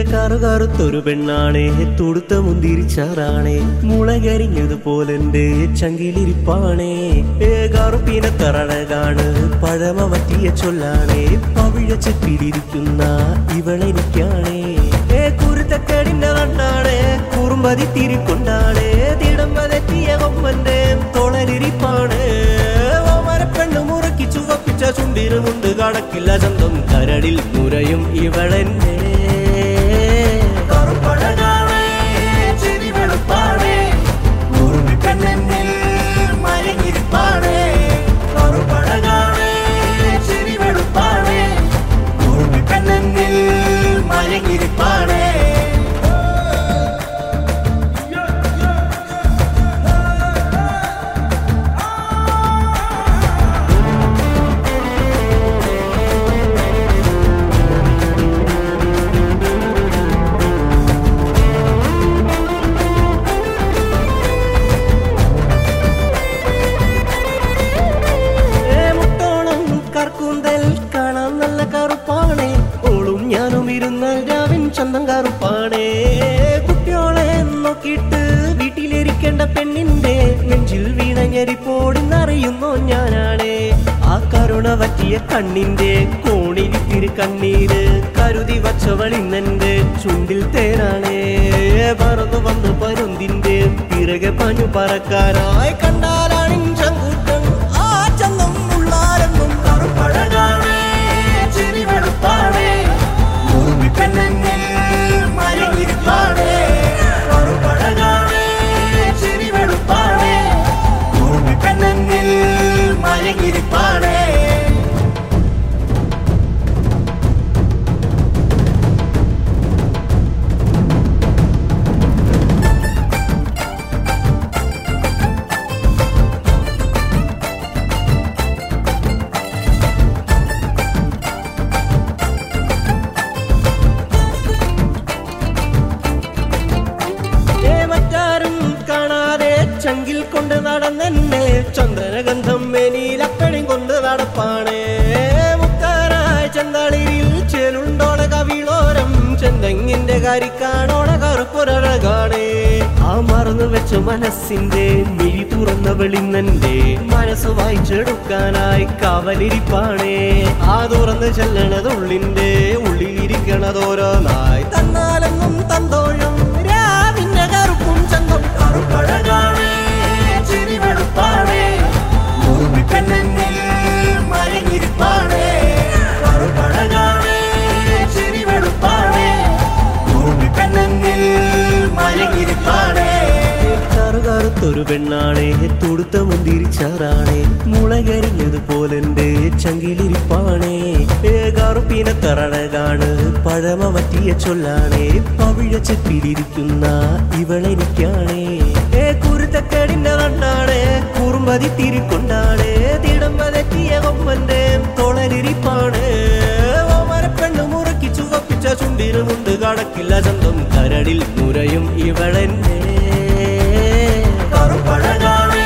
കറുകറുത്തൊരു പെണ്ണാണേ, തുടുത്ത മുന്തിരിച്ചാറാണേ, മുളകരിഞ്ഞതുപോലെന്റെ ചങ്കിലിരിപ്പാണേ. കറുപ്പിനെ തറഴകാണ്, പഴമ പറ്റിയ ചൊല്ലാണേ, പവിഴ ചെപ്പിലിരിക്കുന്ന ഇവളെനിക്കാണേ. കുരുത്തക്കേടിന്റെ കണ്ണാണേ, കുറുമ്പതി തിരിക്കൊണ്ടാണേ, തിടമ്പതെറ്റിയ കൊമ്പന്റെ തൊളരിപ്പാണ്. ഓമരപ്പെണ്ണു മുറുക്കി ചുവപ്പിച്ച ചുണ്ടിനുമുണ്ട് കടക്കില്ല ചന്തം, കരടിൽ മുരയും ഇവളെന്നെ. കറുപ്പഴകാണേ, ചിരി വെളുപ്പാണേ, കുറുമ്പിപ്പെണ്ണെന്നിൽ മയങ്ങിരിപ്പാണേ. കറുപ്പഴകാണേ, ചിരി വെളുപ്പാണേ, കുറുമ്പിപ്പെണ്ണെന്നിൽ മയങ്ങിരിപ്പാണേ. കാണാൻ നല്ല കറുപ്പാണേ, ഓളും ഞാനും ഇരുന്നാൽ രാവിൻ ചന്തം കറുപ്പാണേ. കുട്ടിയോളെ നോക്കിയിട്ട് വീട്ടിലിരിക്കേണ്ട പെണ്ണിന്റെ നെഞ്ചിൽ വീണ ഞെരിപ്പോടിന്നറിയുന്നോ ഞാനാണേ. ആ കരുണ പറ്റിയ കണ്ണിന്റെ കോണിലിത്തിരി കണ്ണീര് കരുതി വച്ചവളിന്നെന്റെ ചുണ്ടിൽ തേനാണേ. പറന്നു വന്ന് പരുന്തിന്റെ പിറകെ പഞ്ഞു പറക്കാനായി കണ്ടാലാണിൻ ചങ്കൂറ്റം ആ ചന്തം ഉള്ളാരെന്നും. കറുപ്പഴകാണേ, ചിരി വെളുപ്പാണേ, കുറുമ്പിപ്പെണ്ണെന്നിൽ മയങ്ങിരിപ്പാണേ. കറുപ്പഴകാണേ, ചിരി വെളുപ്പാണേ, കുറുമ്പിപ്പെണ്ണെന്നിൽ മയങ്ങിരിപ്പാണേ. ചങ്കിൽ കൊണ്ട് നടന്നെന്നെ ചന്ദനഗന്ധം മേനിലപ്പഴം കൊണ്ട് നടപ്പാണേ. മുക്കാരായ ചന്തളിരിൽ ചേലുണ്ടോള കവിളോരം ചെന്തെങ്ങിന്റെ കരിക്കാണോള കറുപ്പൊരഴകാണേ. ആ മറന്നു വെച്ച മനസ്സിന്റെ മിഴി തുറന്നവളിന്നെന്റെ മനസ്സ് വായിച്ചെടുക്കാനായി കാവലിരിപ്പാണേ. ആ തുറന്ന് ചെല്ലണതുള്ളിന്റെ ഉള്ളിലിരിക്കണതോരോന്നായി തന്നാലെന്നും തന്തോഴും രാവിന്റെ കറുപ്പും ചന്തം. കറുപ്പഴകാണേ, ചിരി വെളുപ്പാണേ, കുറുമ്പിപ്പെണ്ണെന്നിൽ മയങ്ങിരിപ്പാണേ. കറുപ്പഴകാണേ, ചിരി വെളുപ്പാണേ, കുറുമ്പിപ്പെണ്ണെന്നിൽ മയങ്ങിരിപ്പാണേ. കറുകറുത്തൊരു പെണ്ണാണേ, തുടുത്ത മുന്തിരിച്ചാറാണേ, മുളകരിഞ്ഞതുപോലെന്റെ ചങ്കിലിരിപ്പാണേ. കറുപ്പിനെ തറഴകാണ്, പഴമ പറ്റിയ ചൊല്ലാണേ, പവിഴ ചെപ്പിലിരിക്കുന്ന ഇവളെനിക്കാണേ. കുരുത്തക്കേടിന്റെ കണ്ണാണേ, കുറുമ്പതി തിരിക്കൊണ്ടാണേ, തിടമ്പതെറ്റിയ കൊമ്പന്റെ തൊളരിപ്പാണ്. ഓമരപ്പെണ്ണു മുറുക്കി ചുവപ്പിച്ച ചുണ്ടിനുമുണ്ട് കടക്കില്ല ചന്തം, കരടിൽ മുരയും ഇവളെന്നെ. കറുപ്പഴകാണേ,